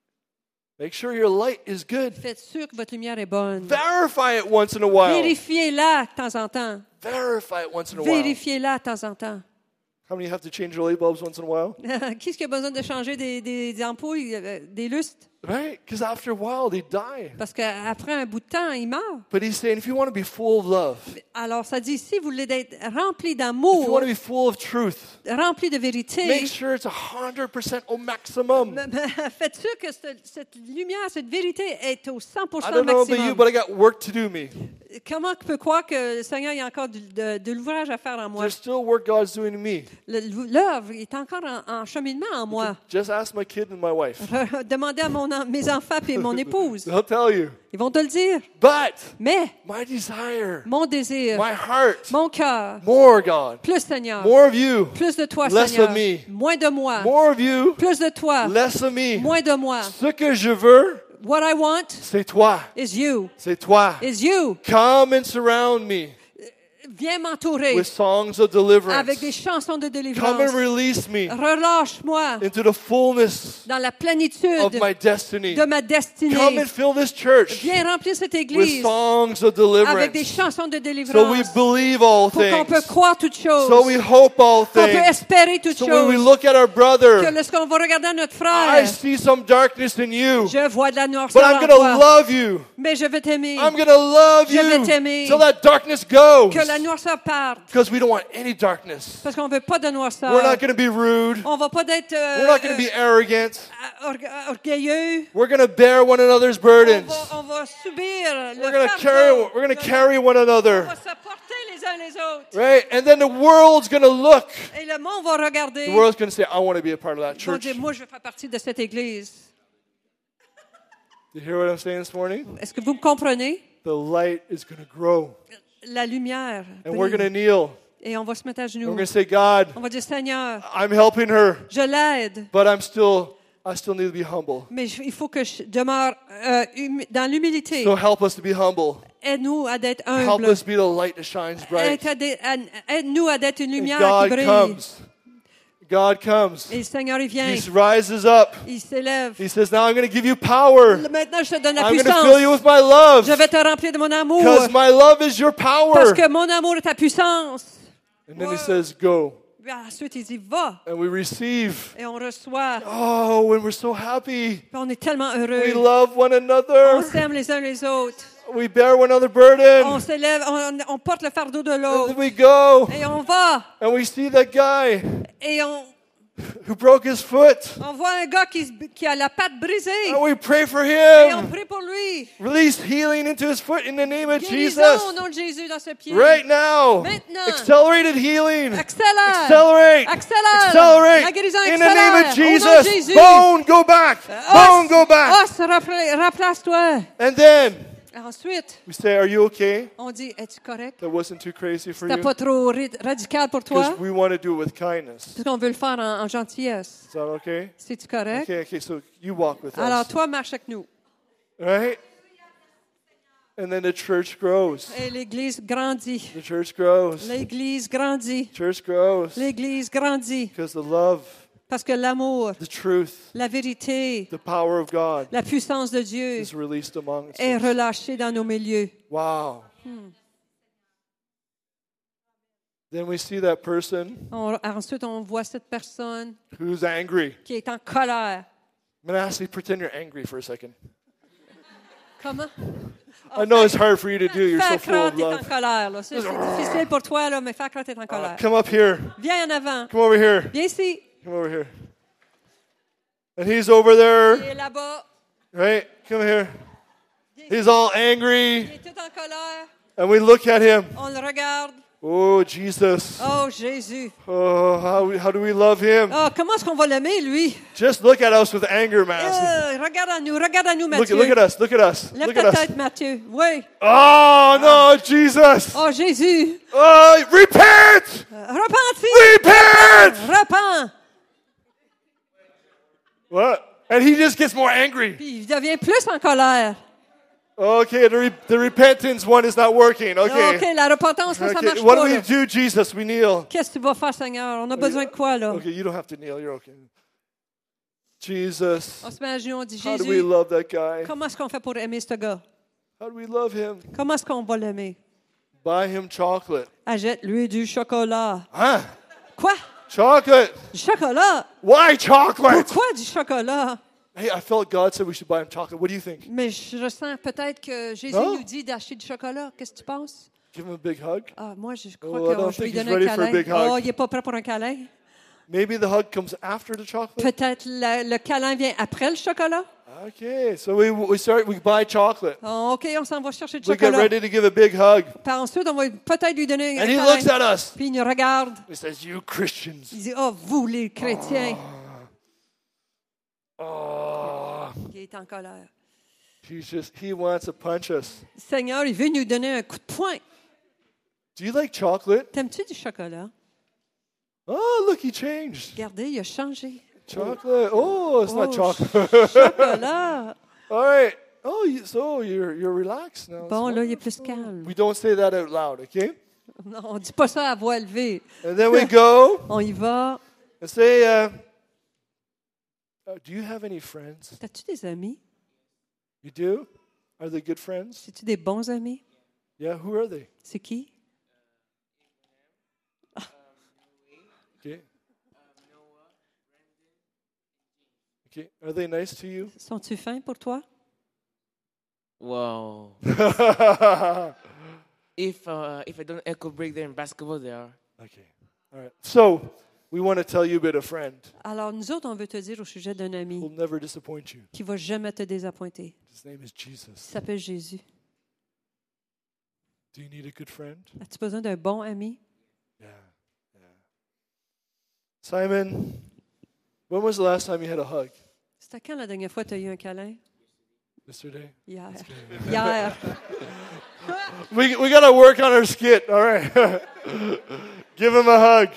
your light is good. faites sûr que votre lumière est bonne. Verify it once in a while. Vérifiez-la de temps en temps. Verify it once in a while. Vérifiez-la de temps en temps. How many have to change your light bulbs once in a while? Qui est-ce qui a besoin de changer des ampoules, des lustres? Right? Because after a while, they die. Parce qu'après un bout de temps, ils meurent. But he's saying, if you want to be full of love, Alors, ça dit, si vous voulez être rempli if you d'amour, want to be full of truth, rempli de vérité, make sure it's 100% au maximum. faites sûr que cette lumière, cette vérité est au 100% I don't know about you, maximum. but I got work to do, me. Comment je peux croire que le Seigneur il y a encore de l'ouvrage à faire en moi? There's still work God's doing in me. L'œuvre est encore en cheminement en moi. Just ask my kid and my wife. Demandez à mes enfants et mon épouse. They'll tell you. Ils vont te le dire. But Mais my desire, mon désir, my heart, mon cœur, more God, plus Seigneur, more of you, plus de toi less Seigneur, of me. moins de moi, more of you, plus de toi, less of me. moins de moi. Ce que je veux, What I want c'est toi. is you, C'est toi. is you. Come and surround me Viens m'entourer with songs of deliverance. avec des chansons de Come and délivrance. release me Relâche-moi into the fullness dans la of plénitude my destiny. de ma destinée. Come and fill this church Viens remplir cette with église songs of avec des deliverance. chansons de So we délivrance believe all pour qu'on peut things. croire toutes choses, So we hope all qu'on peut things. espérer toutes So when we choses, look at our que brother, lorsqu'on va regarder notre I frère, see some darkness in you, je vois de la but noirceur I'm en going to toi, love you. mais je vais t'aimer, I'm going to love Je vais you t'aimer. till that darkness goes. que la noirceur parte, Because we don't want any darkness. parce qu'on veut pas de noirceur. We're not going to be rude. On va pas être We're not going to be arrogant. orgueilleux. We're going to bear one another's On burdens. va subir le We're going fardeau. to carry one On another. va se porter les uns les autres. Right? And then the world's going to look. Et le monde va regarder. The world's going to say, I want to be a part of that Ils vont church. dire, moi, je veux faire partie de cette église. You hear what I'm saying this morning? Est-ce que vous me comprenez? The light is going to grow. La lumière And we're brille. going to kneel. Et on va se mettre à And genoux. we're going to say, God, On va dire, Seigneur, I'm helping her, je l'aide, but I still need to be humble. mais il faut que je demeure dans l'humilité. So help us to be humble. Aide-nous à être Help humble. us be the light that shines bright. Aide-nous à être une And lumière God qui brille. comes. God comes. Et le Seigneur, il vient. He rises up. Il s'élève. He says, now I'm going to give you power. Maintenant, je te donne la I'm going to fill you puissance. with my love. Je vais te remplir de mon amour. Because my love is your power. Parce que mon amour est ta puissance. And then he says, go. Puis ensuite, il dit, va. And we receive. Et on reçoit. Oh, when we're so happy. Puis on est tellement We heureux. love one On another. s'aime les uns les autres. We bear one another burden. On s'élève, on porte le fardeau de And l'autre. then we go. Et on va. And we see that guy Et on who broke his foot. voit un gars qui a la patte brisée. And we pray for Et on him. prie pour lui. Release healing into his foot in the name of Guérison Jesus. au nom de Jésus dans ce pied. Right now. Maintenant. Accelerated healing. Accélère. Accelerate. Accélère. Accelerate. La guérison In the name of accélère. Au nom de Jesus. Jésus. Bone, go back. Bone, go back. Os, remplace-toi. And then Ensuite, we say, are you okay? on dit, es-tu correct? That wasn't too crazy for C'était you? pas trop radical pour toi? Because we want to do it with kindness. Parce qu'on veut le faire en gentillesse. Is that okay? C'est-tu correct? Okay, so you walk with Alors, us. toi, marche avec nous. Right? And then the church grows. Et l'Église grandit. The church grows. L'Église grandit. Church grows. L'Église grandit. Because the love, Parce que l'amour, the truth, la vérité, the power of God la puissance de Dieu is released among us. est relâchée dans nos milieux. Wow. Then we see that person Ensuite, on voit cette personne who's angry. qui est en colère. I'm going to ask you to pretend you're angry for a second. Comment? I know it's hard for you to do. You're so Faire full croire of que t'es en love. colère. Là. C'est difficile pour toi, là, mais faire croire que t'es en colère. Come up here. Viens en avant. Come over here. Viens ici. Come over here. And he's over there, Il est là-bas. right? Come here. He's all angry. Il est tout en colère. And we look at him. On le regarde. Oh, Jesus. Oh, Jésus. Oh, how do we love him? Oh, comment est-ce qu'on va l'aimer, lui? Just look at us with anger, man. Regarde à nous, Matthieu. Look at us. Look at us. Lève Look at ta us. tête, Matthieu. Oui. Oh, no, Jesus. Oh, Jésus. Oh, repent. Repentis. Repent. Repends. What? And he just gets more angry. Puis il devient plus en colère. Okay, the repentance one is not working. Okay. OK, la repentance, ça Okay, marche what pas. do we Là. do, Jesus? We kneel. Qu'est-ce que tu vas faire, Seigneur? On a besoin de quoi, là? Okay, you don't have to kneel. You're okay. Jesus, On se met à genoux, on dit, how do we Jésus, love that guy? comment est-ce qu'on fait pour aimer ce gars? How do we love him? Comment est-ce qu'on va l'aimer? Buy him chocolate. Achète-lui du chocolat. Huh? Quoi? Chocolate? Du chocolat? Why chocolate? Pourquoi du chocolat? Hey, I felt God said we should buy him chocolate. What do you think? Mais je ressens peut-être que Jésus Non? nous dit d'acheter du chocolat. Qu'est-ce que tu penses? Give him a big hug? Ah, moi, je crois Oh, I que don't je lui think he's donne un ready for a câlin. big hug. Oh, il n'est pas prêt pour un câlin. Maybe the hug comes after the chocolate? Peut-être le câlin vient après le chocolat. Okay, so we buy chocolate. Oh, OK, on s'en va chercher du We get chocolat. ready to give a big hug. Puis ensuite, on va peut-être lui donner un And he looks câlin. at us. Puis il nous regarde. He says, you Christians. Il dit, oh, vous les chrétiens. Oh, Il est en colère. he wants to punch us. Seigneur, il veut nous donner un coup de poing. Do you like chocolate? T'aimes-tu du chocolat? Oh, look, he changed. Regardez, il a changé. Chocolate. Oh, it's not Oh, chocolate. Chocolat. All right. Oh, so you're relaxed now. Bon, It's là, il est plus wonderful. calme. We don't say that out loud, okay? Non, on ne dit pas ça à voix élevée. And then we go On y va. and say, do you have any friends? As-tu des amis? You do? Are they good friends? C'est-tu des bons amis? Yeah, who are they? C'est qui? Okay. Okay. Are they nice to you? Sont-tu fins pour toi? Wow. If I don't echo break there in basketball, they are. Okay. All right. So, we want to tell you about a friend Alors, nous autres, on veut te dire au sujet d'un who ami will never disappoint you. qui ne va jamais te désappointer. His name is Il Jesus. s'appelle Jésus. Do you need a good friend? As-tu besoin d'un bon ami? Yeah. Yeah. Simon, when was the last time you had a hug? C'était quand la dernière fois que tu as eu un câlin? Yesterday? Hier. Hier. We got to work on our skit. All right. Give him a hug.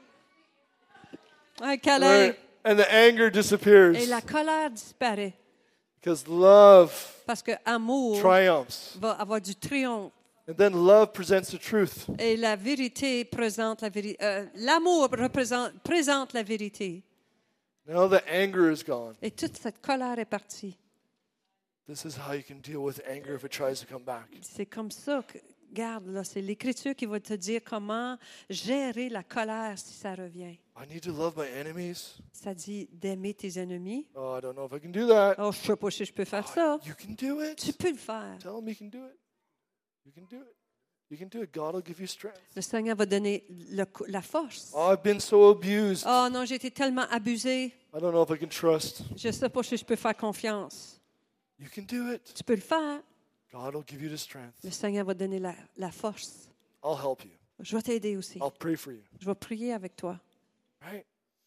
Un All câlin. right. And the anger disappears Et la colère disparaît. because love Parce que amour triumphs. va avoir du triomphe. And then love presents the truth. Et la vérité présente la vérité. L'amour présente la vérité. Now the anger is gone. Et toute cette colère est partie. This is how you can deal with anger if it tries to come back. C'est comme ça que, regarde, là, c'est l'Écriture qui va te dire comment gérer la colère si ça revient. I need to love my enemies. Ça dit d'aimer tes ennemis. Oh, I don't know if I can do that. Oh, je ne sais pas si je peux faire ça. You can do Tu it. peux le faire. Tell him you can do it. You can do it. You can do it. God will give you strength. Le Seigneur va donner la force. Oh, I've been so abused. Oh non, j'ai été tellement abusée. I don't know if I can trust. Je ne sais pas si je peux faire confiance. You can do it. Tu peux le faire. God will give you the strength. Le Seigneur va donner la force. I'll help you. Je vais t'aider aussi. I'll pray for you. Je vais prier avec toi. Right?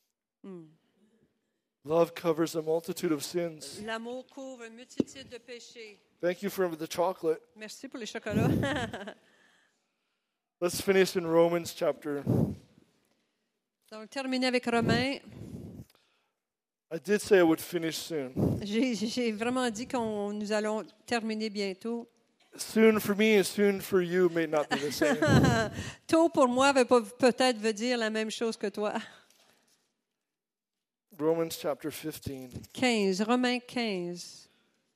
Love covers a multitude of sins. L'amour couvre une multitude de péchés. Thank you for the chocolate. Merci pour les chocolats. Let's finish in Romans chapter. Donc, terminer avec Romains. I did say I would finish soon. J'ai vraiment dit que nous allons terminer bientôt. Soon for me and soon for you may not be the same. Tôt pour moi peut-être veut dire la même chose que toi. Romans chapter 15. 15, Romains 15.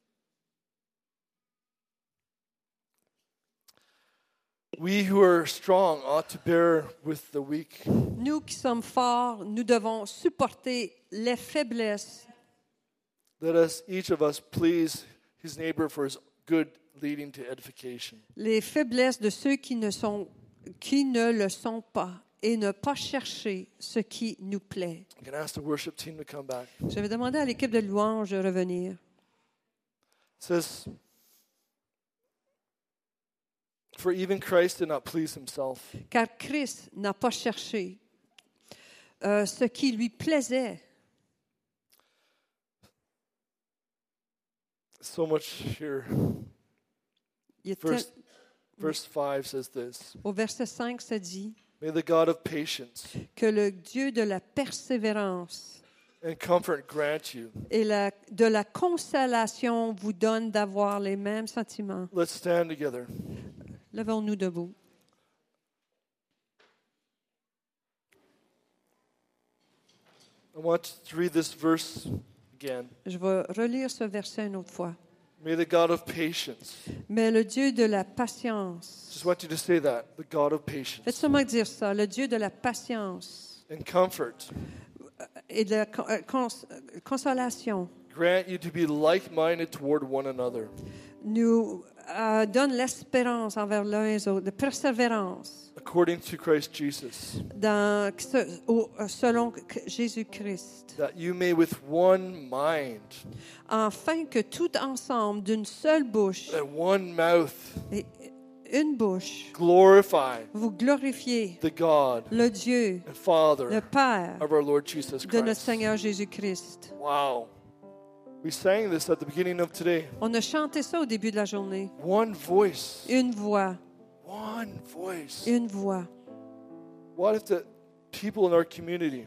We who are strong ought to bear with the weak. Nous qui sommes forts, nous devons supporter les faiblesses. Let us, each of us, please his neighbor for his good, leading to edification. Les faiblesses de ceux qui ne le sont pas et ne pas chercher ce qui nous plaît. You can ask the worship team to come back. Je vais demander à l'équipe de louange de revenir. It says, for even Christ did not please himself, Car Christ n'a pas cherché ce qui lui plaisait. so much here. Il est Verse 5 says this, Au verset 5, ça dit may the God of patience que le Dieu de la persévérance and comfort grant you. et de la consolation vous donne d'avoir les mêmes sentiments. Let's stand together. Levons-nous debout. I want to read this verse again. Je vais relire ce verset une autre fois. May the God of patience. Mais le Dieu de la patience. Just want you to say that. The God of Faites patience seulement dire ça. Le Dieu de la patience and comfort et de la consolation grant you to be like-minded toward one another. nous donne l'espérance envers l'un et les autres, de persévérance According to Christ Jesus, selon Jésus-Christ, that you may with one mind afin que tout ensemble, d'une seule bouche and one mouth et une bouche, glorify vous glorifiez the God le Dieu, and le Father Père of our Lord Jesus de notre Christ. Seigneur Jésus-Christ. Wow. We sang this at the beginning of today. On a chanté ça au début de la journée. One voice. Une voix, One voice. une voix. What if the people in our community,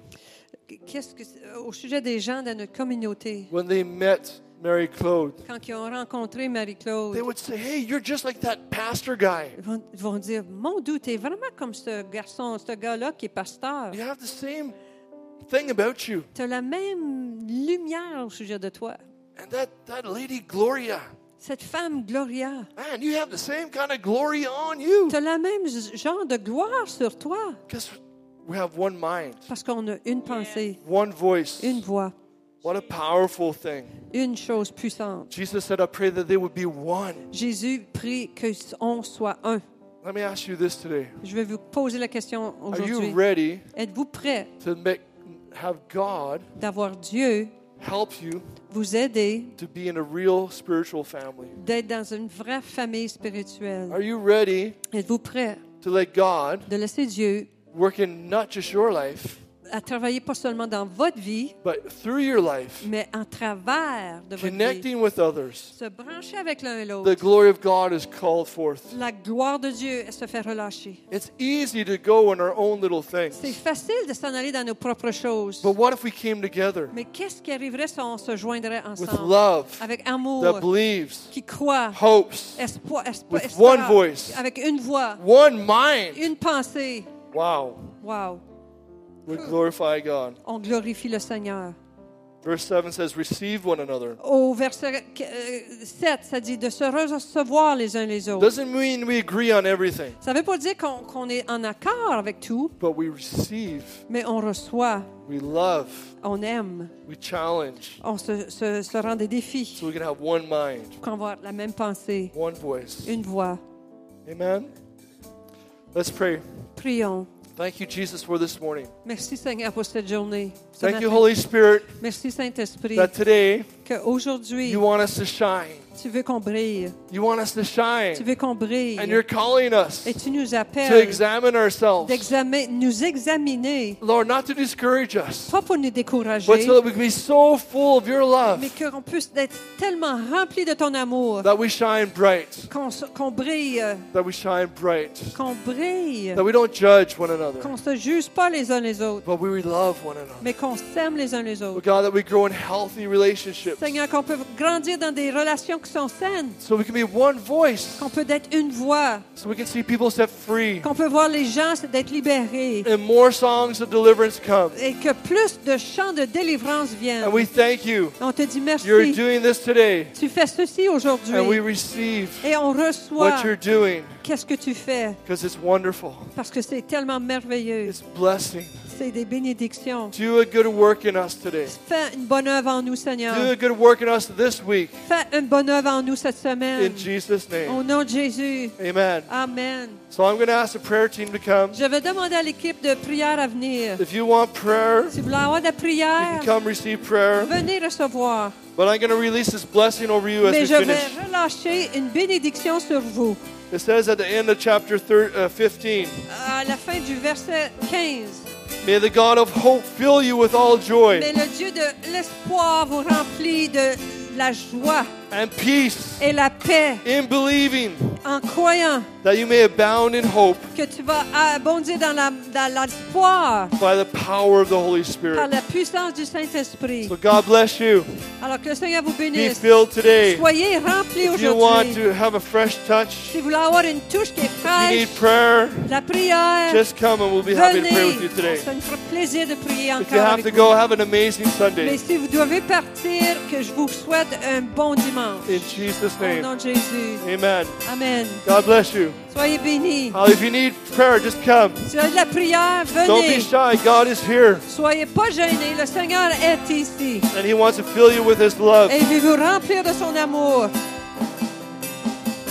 Au sujet des gens de notre communauté, when they met Mary Claude, quand ils ont rencontré Marie-Claude, they would say, hey, you're just like that pastor guy. ils vont dire, mon Dieu, t'es vraiment comme ce garçon, ce gars-là qui est pasteur. You have the same thing about you. Tu as la même lumière au sujet de toi. And that lady Gloria, Cette femme, Gloria, man, you have the same kind of glory on you. tu as la même genre de gloire sur toi. Because we have one mind, Parce qu'on a une pensée, one voice. une voix, What a powerful thing. une chose puissante. Jesus said, I pray that they would be one. Jésus prie qu'on soit un. Let me ask you this today. Je vais vous poser la question Are you aujourd'hui. ready Êtes-vous prêt to have God d'avoir Dieu help you vous aider to be in a real spiritual family? d'être dans une vraie famille spirituelle? Are you ready Êtes-vous prêt to let God de laisser Dieu work in not just your life, à travailler pas seulement dans votre vie, but through your life, mais en travers de votre vie? connecting with others? Se brancher avec l'un et The l'autre. glory of God is called forth. La gloire de Dieu elle se fait relâcher. It's easy to go in our own little C'est things. facile de s'en aller dans nos propres choses. But what if we came together Mais qu'est-ce qui arriverait si on se joindrait with ensemble love avec that amour, believes, qui croit, hopes, espoir, with one voice, avec une voix, one mind? une pensée? Wow. Wow! We glorify God. On glorifie le Seigneur. Verse 7 says, receive one another. Au verset 7, ça dit de se recevoir les uns les autres. Doesn't mean we agree on everything, Ça ne veut pas dire qu'on est en accord avec tout, but we receive, mais on reçoit, we love, on aime, we challenge, on se rend des défis so we can have one mind, pour qu'on ait la même pensée, one voice. une voix. Amen? Let's pray. Prions. Thank you, Jesus, for this morning. Merci Seigneur pour cette journée. ce Thank you, matin. Holy Spirit, Merci Saint-Esprit that today qu'aujourd'hui, you want us to shine. tu veux qu'on brille. You want us to Tu shine. veux qu'on brille. And you're calling us Et tu nous to appelles examine ourselves. nous examiner, Lord, not to discourage us, pas pour nous but décourager, so that we can be so full of your love mais qu'on puisse être tellement rempli de ton amour, that we shine bright, qu'on brille, that we shine bright, qu'on brille, that we don't judge one another, qu'on se juge pas les uns les autres, but we love one another. mais qu'on s'aime les uns les Oh autres. God, that we grow in healthy relationships, Seigneur, qu'on peut grandir dans des relations qui sont saines, so we can be one voice, qu'on peut être une voix, so we can see people set free, qu'on peut voir les gens d'être libérés, and more songs of deliverance come. et que plus de chants de délivrance viennent. And we thank you. On te dit merci. You're doing this today, Tu fais ceci aujourd'hui. and we receive Et on reçoit what you're doing, qu'est-ce que tu fais, because it's wonderful. parce que c'est tellement merveilleux. It's blessing. C'est des bénédictions. Do a good work in us today. Fais une bonne œuvre en nous, Seigneur. Do a good work in us this week. Fais une bonne œuvre en nous cette semaine. In Jesus' Au name. nom de Jésus. Amen. Amen. So I'm going to ask the prayer team to come. Je vais demander à l'équipe de prière à venir. If you want prayer, Si vous voulez avoir de la you prière, can come receive prayer. venez recevoir. But I'm going to release this blessing over you as Mais we je vais finish. relâcher une bénédiction sur vous. It says at the end of chapter 15, À la fin du verset 15. may the God of hope fill you with all joy Mais le Dieu de l'espoir vous remplit de la joie and peace et la paix in believing, en croyant that you may abound in hope que tu vas abondir dans dans l'espoir by the power of the Holy par Spirit. la puissance du Saint-Esprit. So God bless you. Alors que le Seigneur vous Be bénisse. filled today. Soyez remplis If you want aujourd'hui. to have a fresh touch, Si vous voulez avoir une touche qui est if you need fraîche, prayer, la prière, just come and we'll be happy to pray with you venez. today. Ça nous fera plaisir de prier If you encore have avec to vous. go, have an amazing Mais Sunday. si vous devez partir, que je vous souhaite un bon dimanche. In Jesus' Au name. nom de Jésus. Amen. Amen. God bless you. Soyez bénis. If you need prayer, just come. Si vous avez de la prière, Don't be venez. shy. God is here. Soyez pas gênés. Le Seigneur est ici. And He wants to fill you with His love. Et il veut vous remplir de son amour.